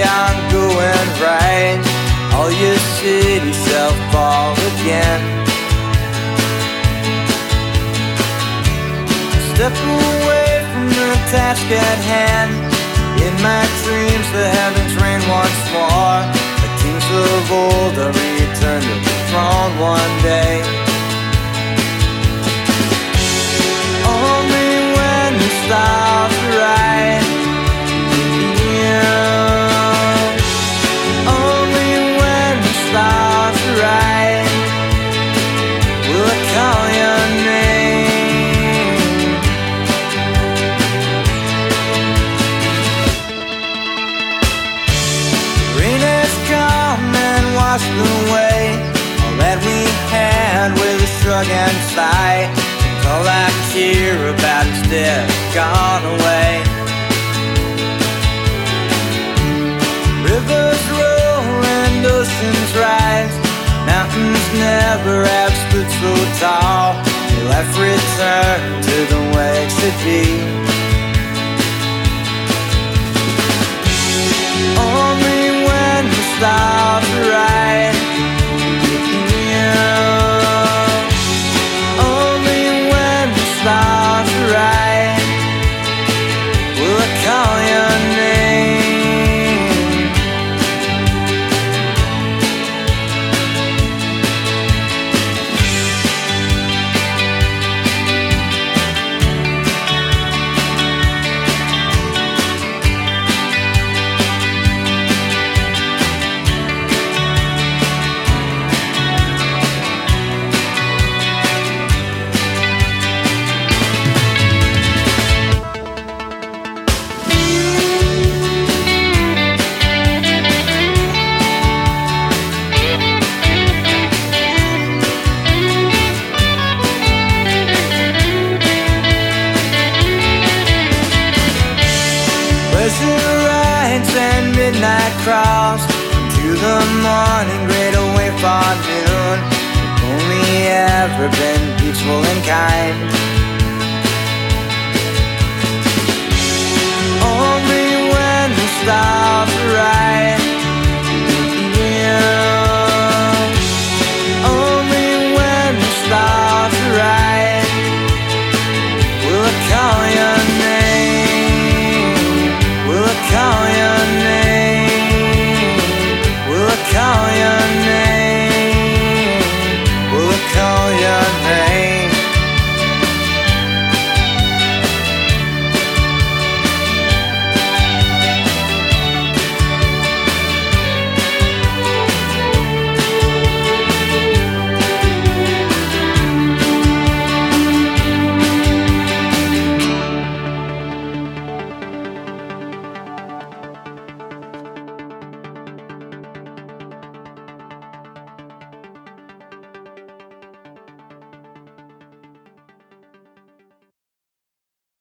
aren't going right, all your cities shall fall again. Step away from the task at hand. In my dreams the heavens rain once more. The kings of old are returned to the throne one day. Only when the stars are right, yeah. Only when the stars are right will I call your name. Rain has come and washed away all that we had with a shrug and sigh. All I care about instead gone away. Rivers roll and oceans rise. Mountains never have stood so tall. Life returned to the way it should be. Only when the stars are right, yeah. Stars are right, will I call your name? Pleasure rides and midnight crawls to the morning, great away for noon. We've only ever been peaceful and kind. Only when the stars are right,